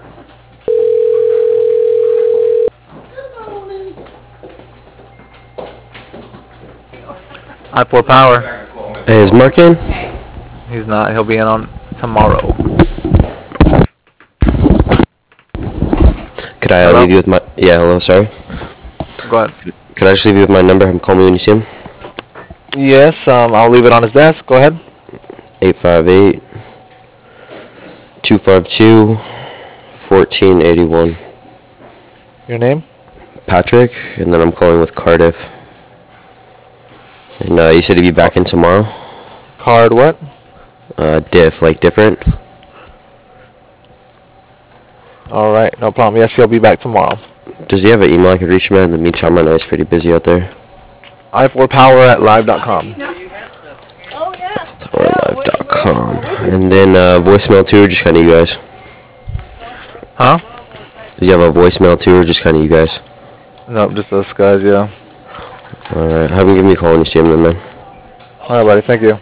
I4 Power. Hey, is Mark in? He's not. He'll be in on tomorrow. Could I Hello? leave you with my... Yeah, hello, sorry. Go ahead. Could I just leave you with my number? Have him call me when you see him. Yes, I'll leave it on his desk. Go ahead. 858-252-1481. Your name? Patrick, and then I'm calling with Cardiff. And you said he'd be back in tomorrow? Card what? Diff, like different. Alright, no problem. Yes, he'll be back tomorrow. Does he have an email I could reach him at? In the meantime, I know he's pretty busy out there. i4power@live.com. Or live.com. And then voicemail too, or just kind of you guys? Huh? Does he have a voicemail too, or just kind of you guys? Nope, just us guys, yeah. Alright, have him give me a call when you see him then, man. Alright, buddy. Thank you.